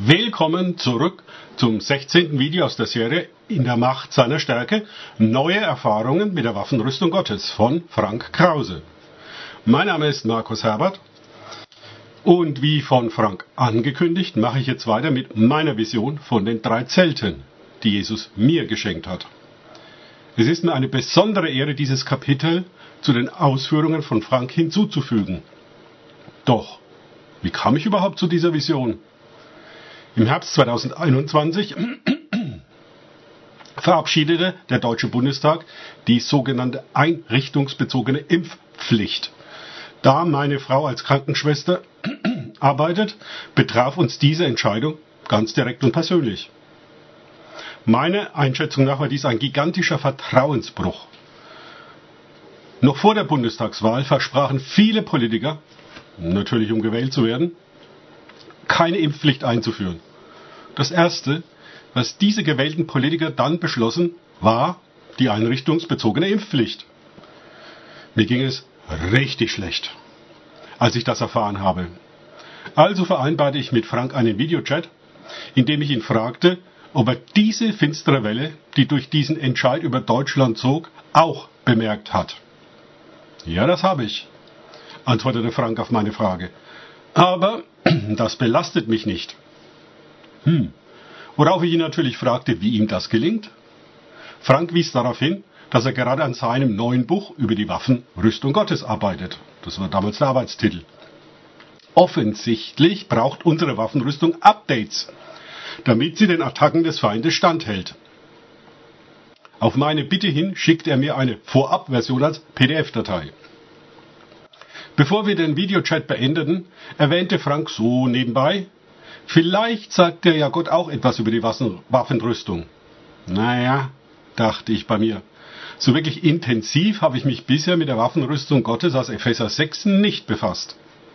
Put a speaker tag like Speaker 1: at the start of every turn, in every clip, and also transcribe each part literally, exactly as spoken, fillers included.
Speaker 1: Willkommen zurück zum sechzehnten Video aus der Serie In der Macht seiner Stärke. Neue Erfahrungen mit der Waffenrüstung Gottes von Frank Krause. Mein Name ist Markus Herbert und wie von Frank angekündigt, mache ich jetzt weiter mit meiner Vision von den drei Zelten, die Jesus mir geschenkt hat. Es ist mir eine besondere Ehre, dieses Kapitel zu den Ausführungen von Frank hinzuzufügen. Doch, wie kam ich überhaupt zu dieser Vision? Im Herbst zweitausendeinundzwanzig verabschiedete der Deutsche Bundestag die sogenannte einrichtungsbezogene Impfpflicht. Da meine Frau als Krankenschwester arbeitet, betraf uns diese Entscheidung ganz direkt und persönlich. Meiner Einschätzung nach war dies ein gigantischer Vertrauensbruch. Noch vor der Bundestagswahl versprachen viele Politiker, natürlich um gewählt zu werden, keine Impfpflicht einzuführen. Das Erste, was diese gewählten Politiker dann beschlossen, war die einrichtungsbezogene Impfpflicht. Mir ging es richtig schlecht, als ich das erfahren habe. Also vereinbarte ich mit Frank einen Videochat, in dem ich ihn fragte, ob er diese finstere Welle, die durch diesen Entscheid über Deutschland zog, auch bemerkt hat. Ja, das habe ich, antwortete Frank auf meine Frage. Aber das belastet mich nicht. Hm. Worauf ich ihn natürlich fragte, wie ihm das gelingt. Frank wies darauf hin, dass er gerade an seinem neuen Buch über die Waffenrüstung Gottes arbeitet. Das war damals der Arbeitstitel. Offensichtlich braucht unsere Waffenrüstung Updates, damit sie den Attacken des Feindes standhält. Auf meine Bitte hin schickt er mir eine Vorabversion als P D F-Datei. Bevor wir den Videochat beendeten, erwähnte Frank so nebenbei, vielleicht sagt dir ja Gott auch etwas über die Waffenrüstung. Naja, dachte ich bei mir, so wirklich intensiv habe ich mich bisher mit der Waffenrüstung Gottes aus Epheser sechs nicht befasst.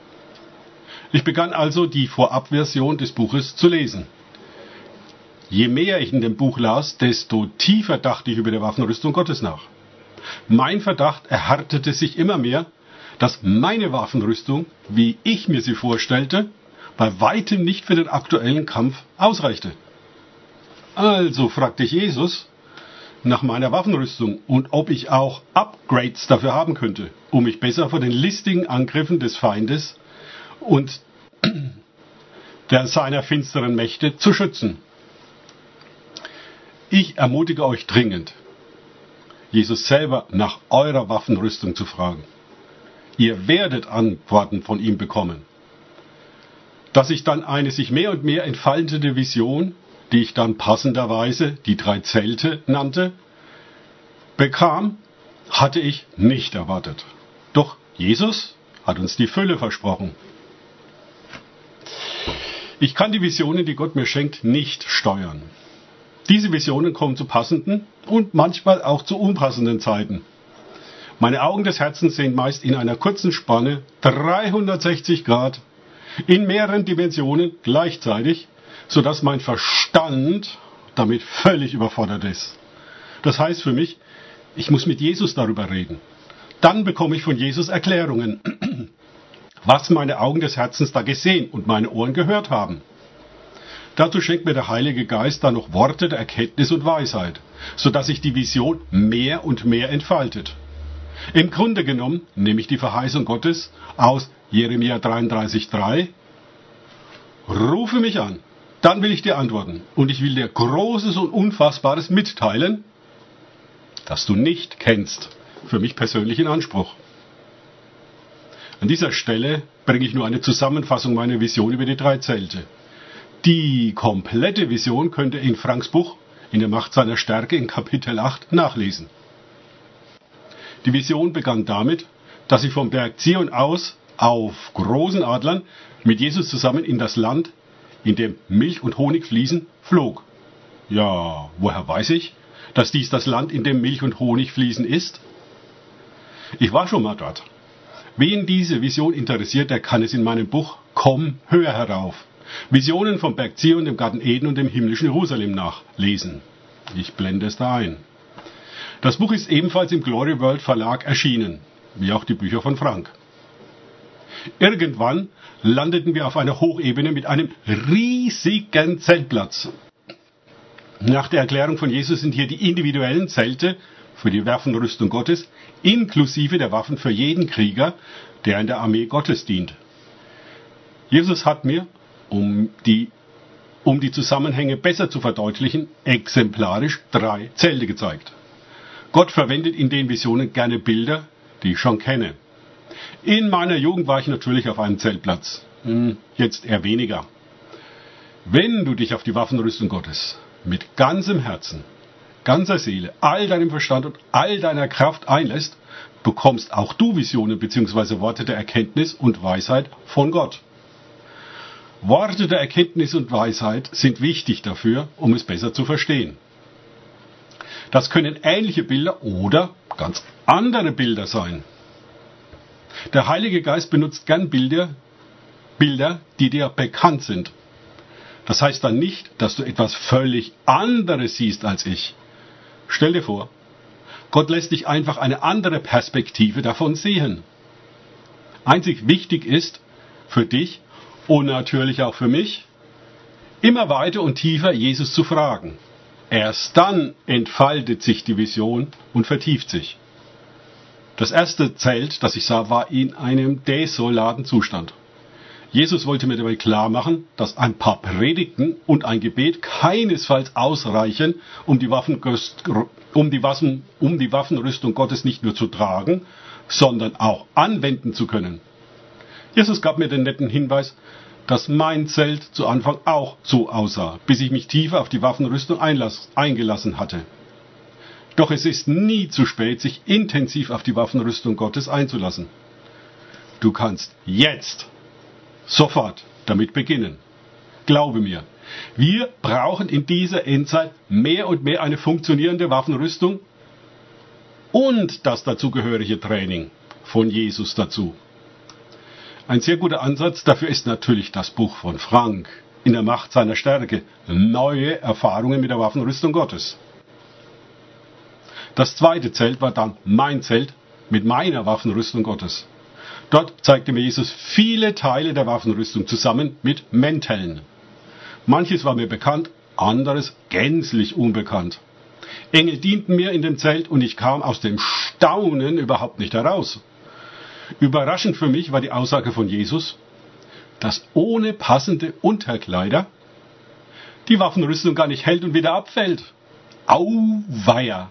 Speaker 1: Ich begann also die Vorabversion des Buches zu lesen. Je mehr ich in dem Buch las, desto tiefer dachte ich über die Waffenrüstung Gottes nach. Mein Verdacht erhärtete sich immer mehr, dass meine Waffenrüstung, wie ich mir sie vorstellte, bei weitem nicht für den aktuellen Kampf ausreichte. Also fragte ich Jesus nach meiner Waffenrüstung und ob ich auch Upgrades dafür haben könnte, um mich besser vor den listigen Angriffen des Feindes und der seiner finsteren Mächte zu schützen. Ich ermutige euch dringend, Jesus selber nach eurer Waffenrüstung zu fragen. Ihr werdet Antworten von ihm bekommen. Dass ich dann eine sich mehr und mehr entfaltende Vision, die ich dann passenderweise die drei Zelte nannte, bekam, hatte ich nicht erwartet. Doch Jesus hat uns die Fülle versprochen. Ich kann die Visionen, die Gott mir schenkt, nicht steuern. Diese Visionen kommen zu passenden und manchmal auch zu unpassenden Zeiten. Meine Augen des Herzens sehen meist in einer kurzen Spanne dreihundertsechzig Grad in mehreren Dimensionen gleichzeitig, sodass mein Verstand damit völlig überfordert ist. Das heißt für mich, ich muss mit Jesus darüber reden. Dann bekomme ich von Jesus Erklärungen, was meine Augen des Herzens da gesehen und meine Ohren gehört haben. Dazu schenkt mir der Heilige Geist dann noch Worte der Erkenntnis und Weisheit, sodass sich die Vision mehr und mehr entfaltet. Im Grunde genommen nehme ich die Verheißung Gottes aus Jeremia dreiunddreißig drei. Rufe mich an, dann will ich dir antworten und ich will dir Großes und Unfassbares mitteilen, das du nicht kennst, für mich persönlich in Anspruch. An dieser Stelle bringe ich nur eine Zusammenfassung meiner Vision über die drei Zelte. Die komplette Vision könnt ihr in Franks Buch In der Macht seiner Stärke in Kapitel acht nachlesen. Die Vision begann damit, dass ich vom Berg Zion aus auf großen Adlern mit Jesus zusammen in das Land, in dem Milch und Honig fließen, flog. Ja, woher weiß ich, dass dies das Land, in dem Milch und Honig fließen ist? Ich war schon mal dort. Wen diese Vision interessiert, der kann es in meinem Buch Komm höher herauf. Visionen vom Berg Zion, dem Garten Eden und dem himmlischen Jerusalem nachlesen. Ich blende es da ein. Das Buch ist ebenfalls im Glory World Verlag erschienen, wie auch die Bücher von Frank. Irgendwann landeten wir auf einer Hochebene mit einem riesigen Zeltplatz. Nach der Erklärung von Jesus sind hier die individuellen Zelte für die Waffenrüstung Gottes, inklusive der Waffen für jeden Krieger, der in der Armee Gottes dient. Jesus hat mir, um die, um die Zusammenhänge besser zu verdeutlichen, exemplarisch drei Zelte gezeigt. Gott verwendet in den Visionen gerne Bilder, die ich schon kenne. In meiner Jugend war ich natürlich auf einem Zeltplatz, jetzt eher weniger. Wenn du dich auf die Waffenrüstung Gottes mit ganzem Herzen, ganzer Seele, all deinem Verstand und all deiner Kraft einlässt, bekommst auch du Visionen bzw. Worte der Erkenntnis und Weisheit von Gott. Worte der Erkenntnis und Weisheit sind wichtig dafür, um es besser zu verstehen. Das können ähnliche Bilder oder ganz andere Bilder sein. Der Heilige Geist benutzt gern Bilder, Bilder, die dir bekannt sind. Das heißt dann nicht, dass du etwas völlig anderes siehst als ich. Stell dir vor, Gott lässt dich einfach eine andere Perspektive davon sehen. Einzig wichtig ist für dich und natürlich auch für mich, immer weiter und tiefer Jesus zu fragen. Erst dann entfaltet sich die Vision und vertieft sich. Das erste Zelt, das ich sah, war in einem desolaten Zustand. Jesus wollte mir dabei klar machen, dass ein paar Predigten und ein Gebet keinesfalls ausreichen, um die, Waffen, um, die Waffen, um die Waffenrüstung Gottes nicht nur zu tragen, sondern auch anwenden zu können. Jesus gab mir den netten Hinweis, dass mein Zelt zu Anfang auch so aussah, bis ich mich tiefer auf die Waffenrüstung einlass, eingelassen hatte. Doch es ist nie zu spät, sich intensiv auf die Waffenrüstung Gottes einzulassen. Du kannst jetzt sofort damit beginnen. Glaube mir, wir brauchen in dieser Endzeit mehr und mehr eine funktionierende Waffenrüstung und das dazugehörige Training von Jesus dazu. Ein sehr guter Ansatz dafür ist natürlich das Buch von Frank, In der Macht seiner Stärke, neue Erfahrungen mit der Waffenrüstung Gottes. Das zweite Zelt war dann mein Zelt mit meiner Waffenrüstung Gottes. Dort zeigte mir Jesus viele Teile der Waffenrüstung zusammen mit Mänteln. Manches war mir bekannt, anderes gänzlich unbekannt. Engel dienten mir in dem Zelt und ich kam aus dem Staunen überhaupt nicht heraus. Überraschend für mich war die Aussage von Jesus, dass ohne passende Unterkleider die Waffenrüstung gar nicht hält und wieder abfällt. Auweia!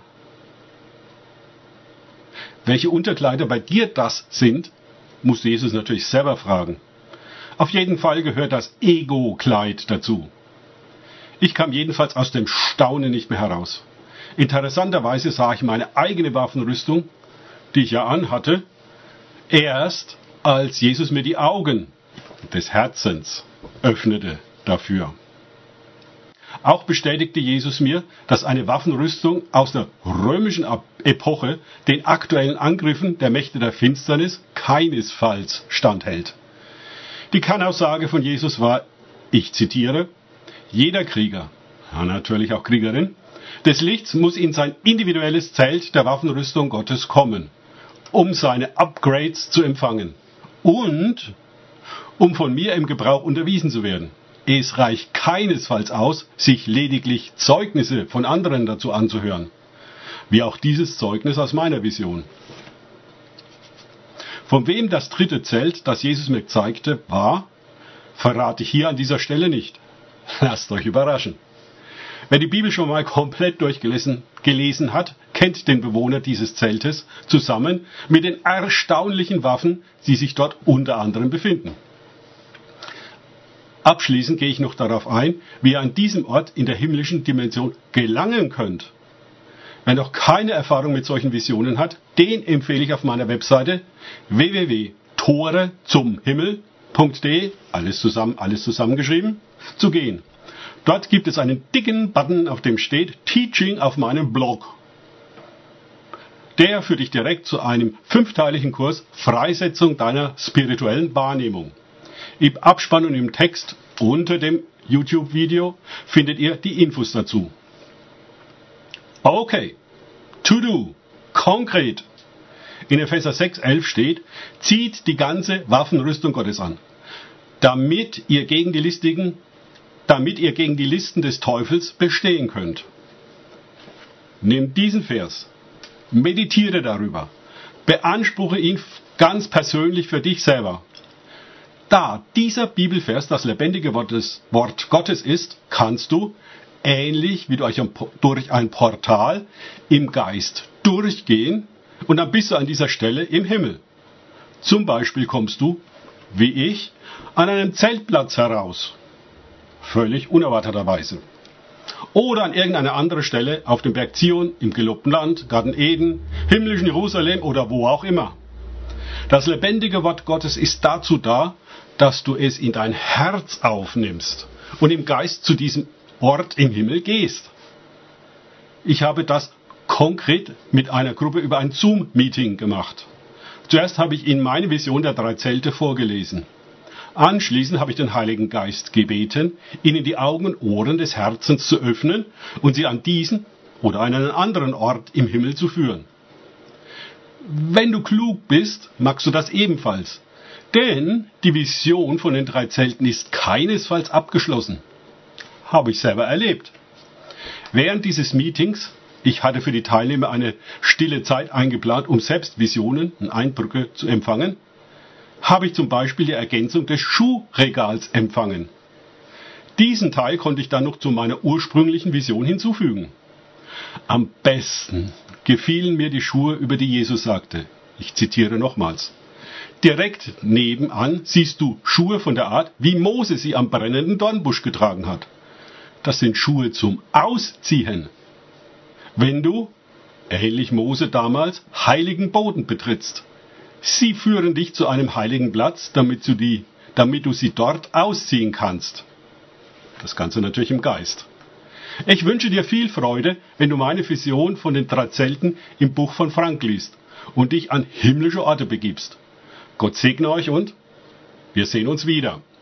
Speaker 1: Welche Unterkleider bei dir das sind, muss Jesus natürlich selber fragen. Auf jeden Fall gehört das Ego-Kleid dazu. Ich kam jedenfalls aus dem Staunen nicht mehr heraus. Interessanterweise sah ich meine eigene Waffenrüstung, die ich ja anhatte, erst als Jesus mir die Augen des Herzens öffnete dafür. Auch bestätigte Jesus mir, dass eine Waffenrüstung aus der römischen Epoche den aktuellen Angriffen der Mächte der Finsternis keinesfalls standhält. Die Kernaussage von Jesus war, ich zitiere, jeder Krieger, ja natürlich auch Kriegerin, des Lichts muss in sein individuelles Zelt der Waffenrüstung Gottes kommen, um seine Upgrades zu empfangen und um von mir im Gebrauch unterwiesen zu werden. Es reicht keinesfalls aus, sich lediglich Zeugnisse von anderen dazu anzuhören, wie auch dieses Zeugnis aus meiner Vision. Von wem das dritte Zelt, das Jesus mir zeigte, war, verrate ich hier an dieser Stelle nicht. Lasst euch überraschen. Wer die Bibel schon mal komplett durchgelesen gelesen hat, kennt den Bewohner dieses Zeltes zusammen mit den erstaunlichen Waffen, die sich dort unter anderem befinden. Abschließend gehe ich noch darauf ein, wie ihr an diesem Ort in der himmlischen Dimension gelangen könnt. Wer noch keine Erfahrung mit solchen Visionen hat, den empfehle ich auf meiner Webseite w w w punkt tore zum himmel punkt de, alles zusammen, alles zusammengeschrieben, zu gehen. Dort gibt es einen dicken Button, auf dem steht Teaching auf meinem Blog. Der führt dich direkt zu einem fünfteiligen Kurs Freisetzung deiner spirituellen Wahrnehmung. Im Abspann und im Text unter dem YouTube-Video findet ihr die Infos dazu. Okay, to do, konkret. In Epheser sechs, elf steht, zieht die ganze Waffenrüstung Gottes an, damit ihr gegen die listigen, damit ihr gegen die Listen des Teufels bestehen könnt. Nimm diesen Vers, meditiere darüber, beanspruche ihn ganz persönlich für dich selber. Da dieser Bibelvers das lebendige Wort Gottes ist, kannst du, ähnlich wie durch ein Portal im Geist durchgehen und dann bist du an dieser Stelle im Himmel. Zum Beispiel kommst du, wie ich, an einem Zeltplatz heraus, völlig unerwarteterweise. Oder an irgendeiner anderen Stelle auf dem Berg Zion, im gelobten Land, Garten Eden, himmlischen Jerusalem oder wo auch immer. Das lebendige Wort Gottes ist dazu da, dass du es in dein Herz aufnimmst und im Geist zu diesem Ort im Himmel gehst. Ich habe das konkret mit einer Gruppe über ein Zoom-Meeting gemacht. Zuerst habe ich ihnen meine Vision der drei Zelte vorgelesen. Anschließend habe ich den Heiligen Geist gebeten, ihnen die Augen und Ohren des Herzens zu öffnen und sie an diesen oder einen anderen Ort im Himmel zu führen. Wenn du klug bist, magst du das ebenfalls. Denn die Vision von den drei Zelten ist keinesfalls abgeschlossen. Habe ich selber erlebt. Während dieses Meetings, ich hatte für die Teilnehmer eine stille Zeit eingeplant, um selbst Visionen und Eindrücke zu empfangen, habe ich zum Beispiel die Ergänzung des Schuhregals empfangen. Diesen Teil konnte ich dann noch zu meiner ursprünglichen Vision hinzufügen. Am besten gefielen mir die Schuhe, über die Jesus sagte. Ich zitiere nochmals. Direkt nebenan siehst du Schuhe von der Art, wie Mose sie am brennenden Dornbusch getragen hat. Das sind Schuhe zum Ausziehen. Wenn du, ähnlich Mose damals, heiligen Boden betrittst. Sie führen dich zu einem heiligen Platz, damit du, die, damit du sie dort ausziehen kannst. Das Ganze natürlich im Geist. Ich wünsche dir viel Freude, wenn du meine Vision von den drei Zelten im Buch von Frank liest und dich an himmlische Orte begibst. Gott segne euch und wir sehen uns wieder.